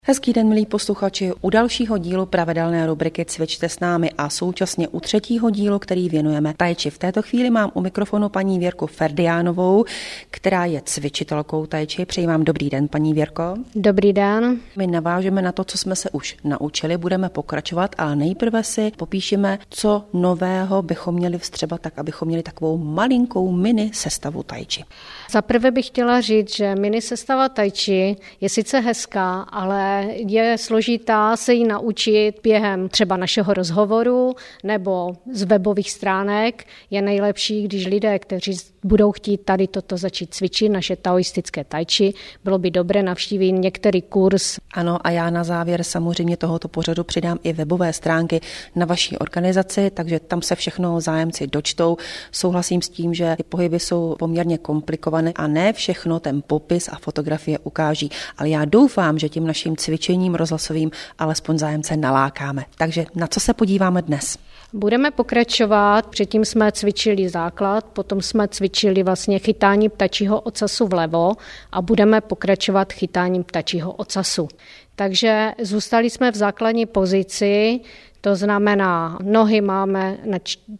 Hezký den, milí posluchači, u dalšího dílu pravidelné rubriky Cvičte s námi a současně u třetího dílu, který věnujeme tai chi. V této chvíli mám u mikrofonu paní Věrku Ferdiánovou, která je cvičitelkou tai chi. Přeji vám dobrý den, paní Věrko. Dobrý den. My navážeme na to, co jsme se už naučili, budeme pokračovat, ale nejprve si popíšeme, co nového bychom měli vstřebat, tak abychom měli takovou malinkou mini sestavu tai chi. Za prvé bych chtěla říct, že mini sestava tai chi je sice hezká, ale je složitá se jí naučit během třeba našeho rozhovoru nebo z webových stránek. Je nejlepší, když lidé, kteří budou chtít tady toto začít cvičit, naše taoistické tai chi, bylo by dobré navštívit některý kurz. Ano, a já na závěr samozřejmě tohoto pořadu přidám i webové stránky na vaší organizaci, takže tam se všechno zájemci dočtou. Souhlasím s tím, že ty pohyby jsou poměrně komplikované a ne všechno ten popis a fotografie ukáží, ale já doufám, že tím naším cvičením rozhlasovým alespoň zájemce nalákáme. Takže na co se podíváme dnes? Budeme pokračovat, předtím jsme cvičili základ, potom jsme cvičili vlastně chytání ptačího ocasu vlevo a budeme pokračovat chytáním ptačího ocasu. Takže zůstali jsme v základní pozici, to znamená, nohy máme na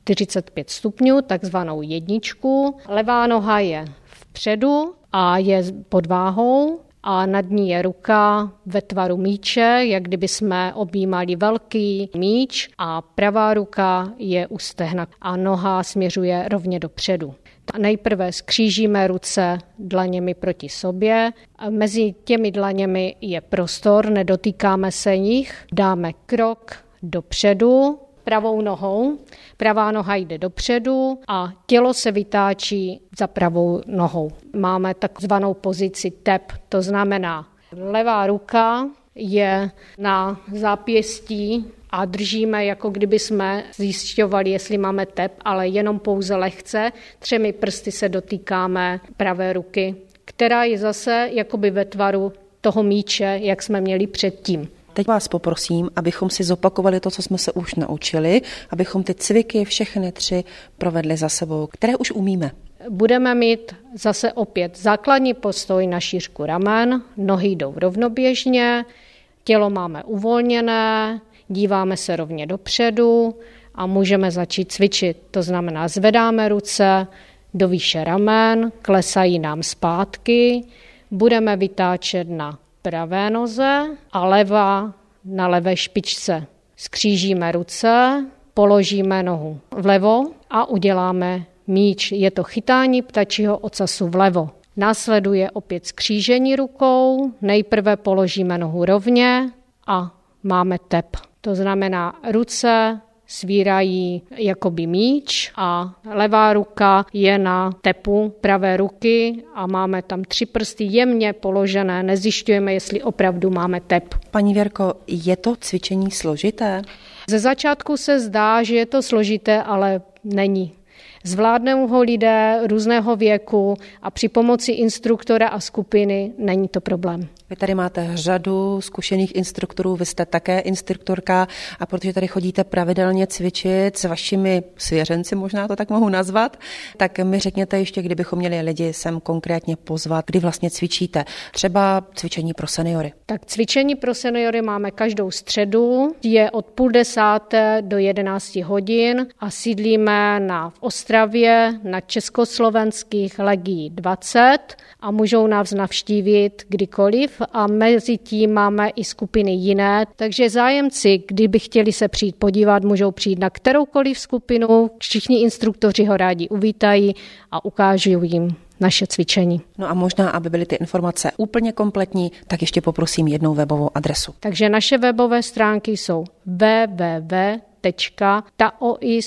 45 stupňů, takzvanou jedničku. Levá noha je vpředu a je pod váhou a nad ní je ruka ve tvaru míče, jak kdyby jsme objímali velký míč a pravá ruka je u stehna a noha směřuje rovně dopředu. Nejprve skřížíme ruce dlaněmi proti sobě, a mezi těmi dlaněmi je prostor, nedotýkáme se jich, dáme krok dopředu, pravou nohou, pravá noha jde dopředu a tělo se vytáčí za pravou nohou. Máme takzvanou pozici tap, to znamená levá ruka je na zápěstí a držíme, jako kdyby jsme zjišťovali, jestli máme tep, ale jenom pouze lehce. 3 prsty se dotýkáme pravé ruky, která je zase jakoby ve tvaru toho míče, jak jsme měli předtím. Teď vás poprosím, abychom si zopakovali to, co jsme se už naučili, abychom ty cviky všechny 3 provedli za sebou, které už umíme. Budeme mít zase opět základní postoj na šířku ramen, nohy jdou rovnoběžně, tělo máme uvolněné, díváme se rovně dopředu a můžeme začít cvičit. To znamená, zvedáme ruce do výše ramen, klesají nám zpátky, budeme vytáčet na pravé noze a levá na levé špičce. Skřížíme ruce, položíme nohu vlevo a uděláme míč. Je to chytání ptačího ocasu vlevo. Následuje opět skřížení rukou, nejprve položíme nohu rovně a máme tep. To znamená, ruce svírají jakoby míč a levá ruka je na tepu pravé ruky a máme tam 3 prsty jemně položené, nezjišťujeme, jestli opravdu máme tep. Paní Věrko, je to cvičení složité? Ze začátku se zdá, že je to složité, ale není. Zvládnou ho lidé různého věku a při pomoci instruktora a skupiny není to problém. Vy tady máte řadu zkušených instruktorů, vy jste také instruktorka a protože tady chodíte pravidelně cvičit s vašimi svěřenci, možná to tak mohu nazvat, tak mi řekněte ještě, kdybychom měli lidi sem konkrétně pozvat, kdy vlastně cvičíte. Třeba cvičení pro seniory. Tak cvičení pro seniory máme každou středu, je od 9:30 do 11 hodin a sídlíme v Ostravě na československých Legií 20 a můžou nás navštívit kdykoliv a mezi tím máme i skupiny jiné, takže zájemci, kdyby chtěli se přijít podívat, můžou přijít na kteroukoliv skupinu, všichni instruktoři ho rádi uvítají a ukážou jim naše cvičení. No a možná, aby byly ty informace úplně kompletní, tak ještě poprosím jednou webovou adresu. Takže naše webové stránky jsou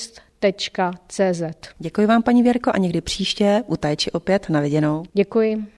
www.taoist.cz. Děkuji vám, paní Věrko, a někdy příště u tai chi opět na viděnou. Děkuji.